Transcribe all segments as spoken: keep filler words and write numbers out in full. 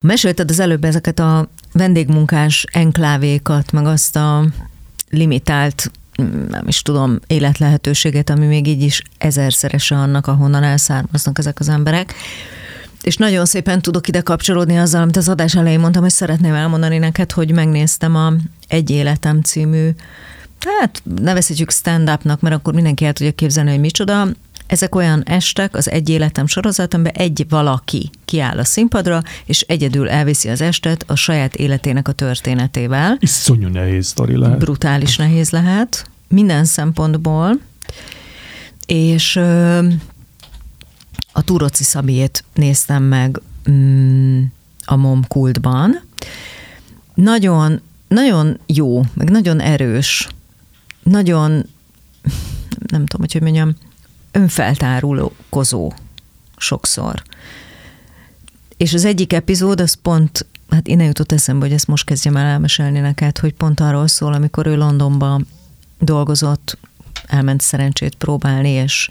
Mesélted az előbb ezeket a vendégmunkás enklávékat, meg azt a limitált, nem is tudom, életlehetőséget, ami még így is ezerszerese annak, ahonnan elszármaznak ezek az emberek. És nagyon szépen tudok ide kapcsolódni azzal, amit az adás elején mondtam, hogy szeretném elmondani neked, hogy megnéztem a Egy életem című, hát nevezhetjük stand-upnak, mert akkor mindenki el tudja képzelni, hogy micsoda. Ezek olyan estek, az Egy életem sorozat, amiben egy valaki kiáll a színpadra, és egyedül elviszi az estet a saját életének a történetével. Iszonyú nehéz sztori lehet. Brutális nehéz lehet, minden szempontból. És ö, a Túróczi Szabiét néztem meg mm, a MOM Kultban. Nagyon, nagyon jó, meg nagyon erős, nagyon, nem tudom, hogy hogy mondjam, önfeltárulkozó sokszor. És az egyik epizód, az pont, hát innen jutott eszembe, hogy ezt most kezdjem el elmesélni neked, hogy pont arról szól, amikor ő Londonban dolgozott, elment szerencsét próbálni, és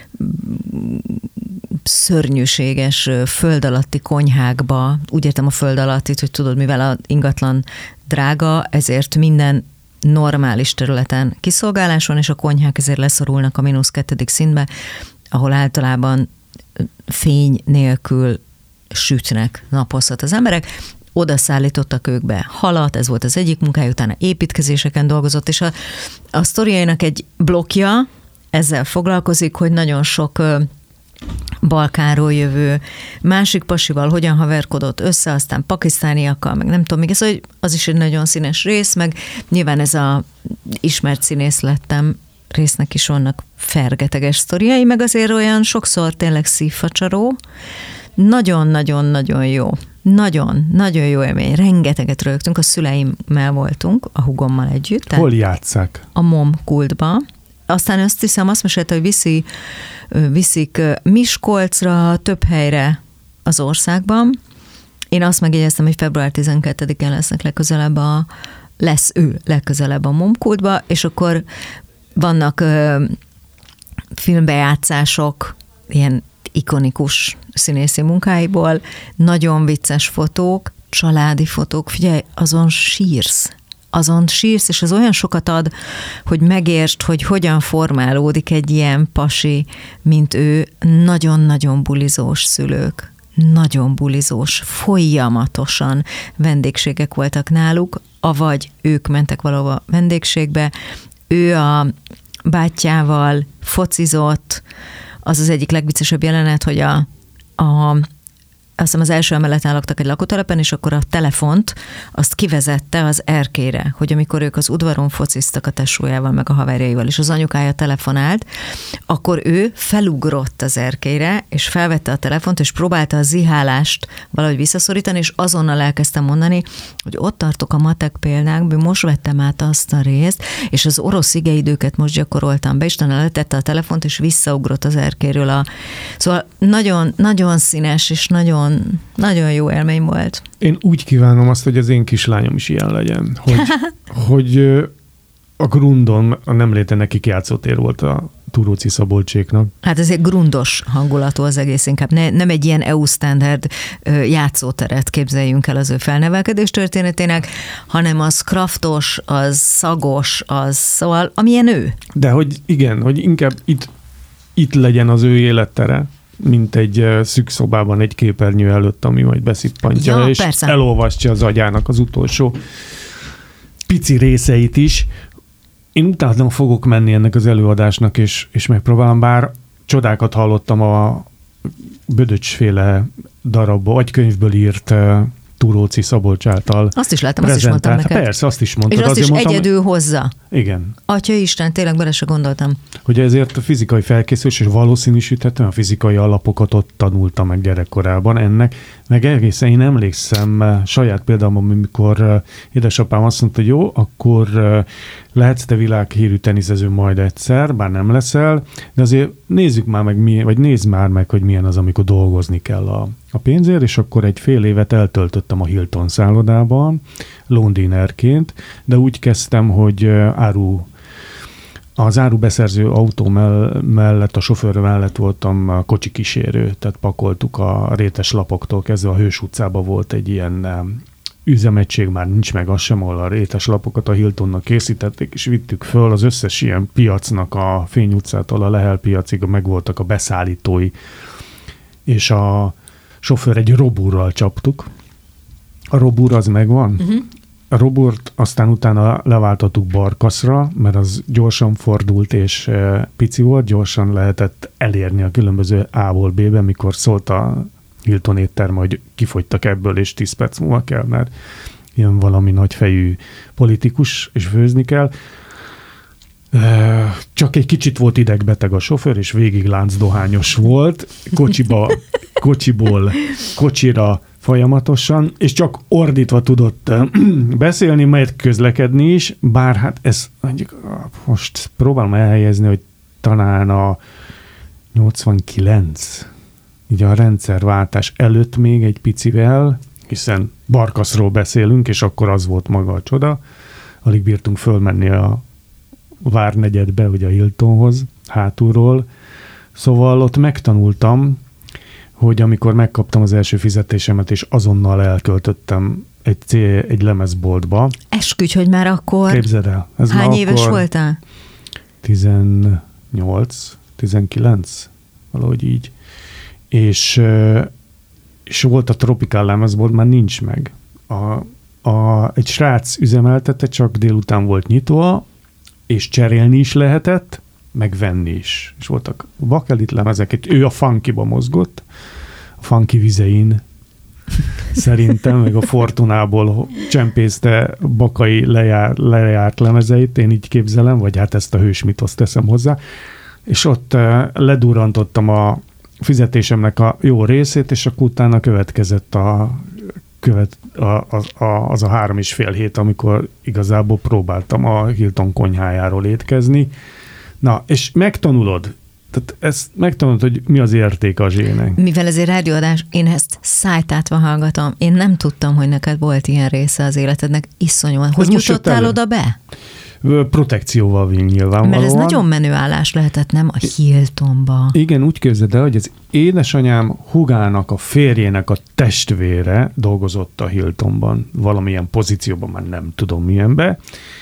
szörnyűséges föld alatti konyhákba, úgy értem a föld alattit, hogy tudod, mivel a ingatlan drága, ezért minden normális területen kiszolgálás van, és a konyhák ezért leszorulnak a mínusz kettedik szintbe, ahol általában fény nélkül sütnek, napozhat az emberek. Oda szállítottak ők be halat, ez volt az egyik munkája, utána építkezéseken dolgozott, és a, a sztoriainak egy blokja ezzel foglalkozik, hogy nagyon sok Balkánról jövő másik pasival hogyan haverkodott össze, aztán pakisztániakkal, meg nem tudom még, ez, hogy az is egy nagyon színes rész, meg nyilván ez a ismert színész lettem résznek is vannak fergeteges sztoriai, meg azért olyan sokszor tényleg szívfacsaró. Nagyon-nagyon-nagyon jó. Nagyon, nagyon jó élmény. Rengeteget rögtünk, a szüleimmel voltunk, a hugommal együtt. Hol játsszák? A MOM Kultba. Aztán azt hiszem, azt mesélte, hogy viszi, viszik Miskolcra, több helyre az országban. Én azt megjegyeztem, hogy február tizenkettedikén lesznek legközelebb a, lesz ő legközelebb a MOM Kultba, és akkor vannak ö, filmbejátszások, ilyen ikonikus színészi munkáiból, nagyon vicces fotók, családi fotók, figyelj, azon sírsz. Azon sírsz, és az olyan sokat ad, hogy megértsd, hogy hogyan formálódik egy ilyen pasi, mint ő, nagyon-nagyon bulizós szülők. Nagyon bulizós, folyamatosan vendégségek voltak náluk, avagy ők mentek valahova vendégségbe, ő a bátyjával focizott, az az egyik legviccesebb jelenet, hogy a, a azt hiszem az első emeleten laktak egy lakótelepen, és akkor a telefont azt kivezette az erkére, hogy amikor ők az udvaron fociztak a tesójával, meg a haverjaival, és az anyukája telefonált, akkor ő felugrott az erkére, és felvette a telefont, és próbálta a zihálást valahogy visszaszorítani, és azonnal elkezdtem mondani, hogy ott tartok a matek példákban, most vettem át azt a részt, és az orosz igeidőket most gyakoroltam be, és talán letette a telefont, és visszaugrott az erkéről. A... Szóval nagyon, nagyon színes, és nagyon Nagyon jó élmény volt. Én úgy kívánom azt, hogy az én kislányom is ilyen legyen, hogy, hogy a Grundon a nem léte nekik játszótér volt a Túróczi Szabolcséknak. Hát ez egy grundos hangulatú az egész, inkább ne, nem egy ilyen é u-standard játszóteret képzeljünk el az ő felnevelkedés történetének, hanem az kraftos, az szagos, az szóval, amilyen ő. De hogy igen, hogy inkább itt, itt legyen az ő élettere, mint egy szűk szobában egy képernyő előtt, ami majd beszippantja, ja, és persze. elolvasja az agyának az utolsó pici részeit is. Én utána fogok menni ennek az előadásnak, és, és megpróbálom, bár csodákat hallottam a Bödöcs-féle darabból, vagy könyvből írt Túróczi Szabolcs által. Azt is láttam, azt is mondtam neked. Persze, azt is mondtad. És azt Azért is mondtam, egyedül hozza. Igen. Atya Isten, tényleg bele se gondoltam. Hogy ezért a fizikai felkészülés, és valószínűsíthetően a fizikai alapokat ott tanultam meg gyerekkorában ennek, meg egészen én emlékszem saját például, amikor édesapám azt mondta, hogy jó, akkor lehetsz te világhírű teniszező majd egyszer, bár nem leszel, de azért nézzük már meg, milyen, vagy nézd már meg, hogy milyen az, amikor dolgozni kell a, a pénzért, és akkor egy fél évet eltöltöttem a Hilton szállodában, loan dinerként, de úgy kezdtem, hogy áru az árubeszerző autó mellett, a sofőr mellett voltam a kocsi kísérő, tehát pakoltuk a rétes lapoktól kezdve a Hős utcában volt egy ilyen üzemegység, már nincs meg az sem, ahol a rétes lapokat a Hiltonnak készítették, és vittük föl az összes ilyen piacnak a Fény utcától a Lehel piacig, meg voltak a beszállítói, és a sofőr egy robúrral csaptuk. A robúr az megvan. Uh-huh. A robúrt aztán utána leváltottuk barkaszra, mert az gyorsan fordult, és pici volt, gyorsan lehetett elérni a különböző A-ból B-be, mikor szólt a Hilton étterme, hogy kifogytak ebből, és tíz perc múlva kell, mert ilyen valami nagyfejű politikus, és főzni kell. Csak egy kicsit volt idegbeteg a sofőr, és végig láncdohányos volt, kocsiba, kocsiból kocsira folyamatosan, és csak ordítva tudott beszélni, majd közlekedni is, bár hát ez most próbálom elhelyezni, hogy talán a nyolcvankilenc, így a rendszerváltás előtt még egy picivel, hiszen Barkaszról beszélünk, és akkor az volt maga a csoda, alig bírtunk fölmenni a Várnegyedbe, ugye a Hiltonhoz, hátulról. Szóval ott megtanultam, hogy amikor megkaptam az első fizetésemet, és azonnal elköltöttem egy, cél, egy lemezboltba. Esküdj, hogy már akkor... Képzeld el. Ez hány éves akkor voltál? tizennyolc, tizenkilenc, valahogy így. És, és volt a Tropikál lemezbolt, már nincs meg. A, a, egy srác üzemeltette, csak délután volt nyitva, és cserélni is lehetett, meg venni is. És voltak bakelit lemezek, ő a funkyba mozgott, a funky vizein szerintem, meg a Fortunából csempészte Bakai lejár, lejárt lemezeit, én így képzelem, vagy hát ezt a hősmitoszt teszem hozzá, és ott ledurrantottam a fizetésemnek a jó részét, és akkor utána következett a, követ, a, a, a, az a három és fél hét, amikor igazából próbáltam a Hilton konyhájáról étkezni. Na, és megtanulod, tehát ezt megtanulod, hogy mi az érték a zsének. Mivel ez egy rádióadás, én ezt szájtátva hallgatom. Én nem tudtam, hogy neked volt ilyen része az életednek. Iszonyúan. Hogy jutottál oda be? Protekcióval vinni nyilvánvalóan. Mert ez nagyon menő állás lehetett, nem? A Hiltonba. Igen, úgy képzeld el, hogy az édesanyám húgának, a férjének a testvére dolgozott a Hiltonban, valamilyen pozícióban, már nem tudom milyenbe,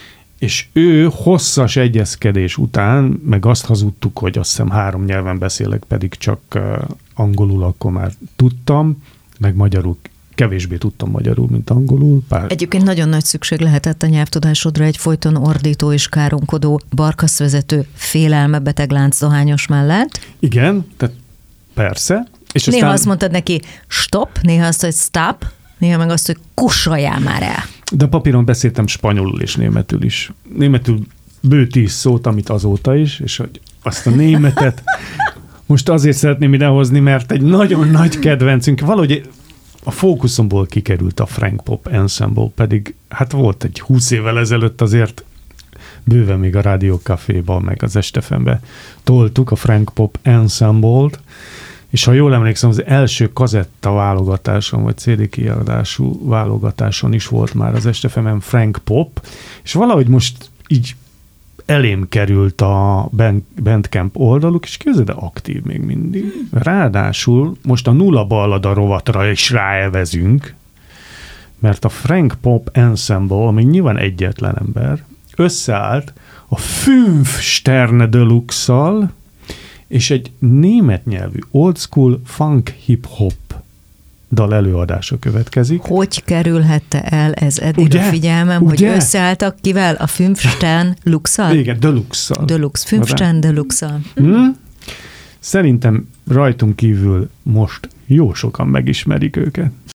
és ő hosszas egyezkedés után, meg azt hazudtuk, hogy azt hiszem három nyelven beszélek, pedig csak angolul akkor már tudtam, meg magyarul kevésbé tudtam magyarul, mint angolul. Pár... Egyébként nagyon nagy szükség lehetett a nyelvtudásodra egy folyton ordító és káromkodó barkaszvezető félelme beteg láncdohányos mellett. Igen, tehát persze. És néha aztán... azt mondtad neki stop, néha azt, hogy stop, néha meg azt, hogy kussoljál már el. De papíron beszéltem spanyolul és németül is. Németül bő tíz szót, amit azóta is, és hogy azt a németet most azért szeretném idehozni, mert egy nagyon nagy kedvencünk, valahogy a fókuszomból kikerült a Frank Pop Ensemble, pedig hát volt egy húsz évvel ezelőtt azért bőven még a Rádió Caféban, meg az Estefembe toltuk a Frank Pop Ensemble-t, és ha jól emlékszem, az első kazetta válogatáson, vagy cé dé kiadású válogatáson is volt már az Estefemen Frank Pop, és valahogy most így elém került a Bandcamp oldaluk, és képzeld, de aktív még mindig. Ráadásul most a Nulla Ballada rovatra is ráelvezünk, mert a Frank Pop Ensemble, ami nyilván egyetlen ember, összeállt a Fünf Sterne Deluxe-szal, és egy német nyelvű old school funk hip-hop dal előadása következik. Hogy kerülhette el ez eddig ugye? A figyelmem, ugye? Hogy összeálltak kivel? A Fünf Stern Luxe-szal? Igen, Deluxe-szal. Deluxe, Fünf Stern Deluxe-szal. Hmm? Szerintem rajtunk kívül most jó sokan megismerik őket.